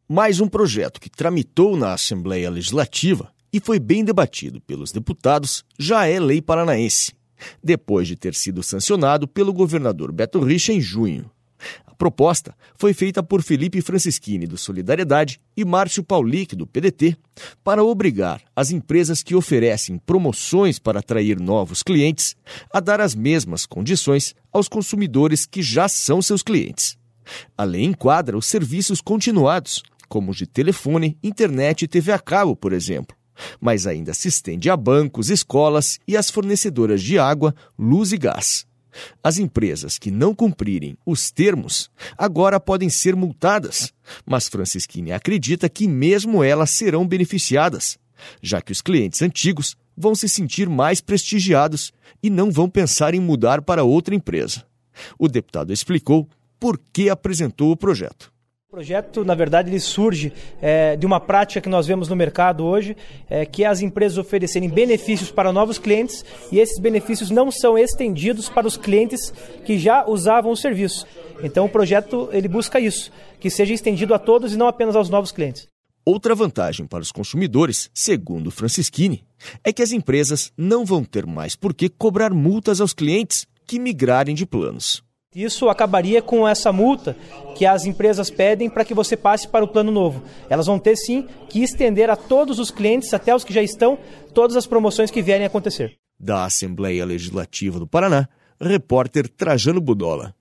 Mais um projeto que tramitou na Assembleia Legislativa e foi bem debatido pelos deputados já é lei paranaense, depois de ter sido sancionado pelo governador Beto Richa em junho. A proposta foi feita por Felipe Francischini, do Solidariedade, e Márcio Paulic, do PDT, para obrigar as empresas que oferecem promoções para atrair novos clientes a dar as mesmas condições aos consumidores que já são seus clientes. A lei enquadra os serviços continuados, como os de telefone, internet e TV a cabo, por exemplo, mas ainda se estende a bancos, escolas e às fornecedoras de água, luz e gás. As empresas que não cumprirem os termos agora podem ser multadas, mas Francischini acredita que mesmo elas serão beneficiadas, já que os clientes antigos vão se sentir mais prestigiados e não vão pensar em mudar para outra empresa. O deputado explicou por que apresentou o projeto. O projeto, na verdade, ele surge de uma prática que nós vemos no mercado hoje, que é as empresas oferecerem benefícios para novos clientes e esses benefícios não são estendidos para os clientes que já usavam o serviço. Então o projeto ele busca isso, que seja estendido a todos e não apenas aos novos clientes. Outra vantagem para os consumidores, segundo Francischini, é que as empresas não vão ter mais por que cobrar multas aos clientes que migrarem de planos. Isso acabaria com essa multa que as empresas pedem para que você passe para o plano novo. Elas vão ter sim que estender a todos os clientes, até os que já estão, todas as promoções que vierem a acontecer. Da Assembleia Legislativa do Paraná, repórter Trajano Budola.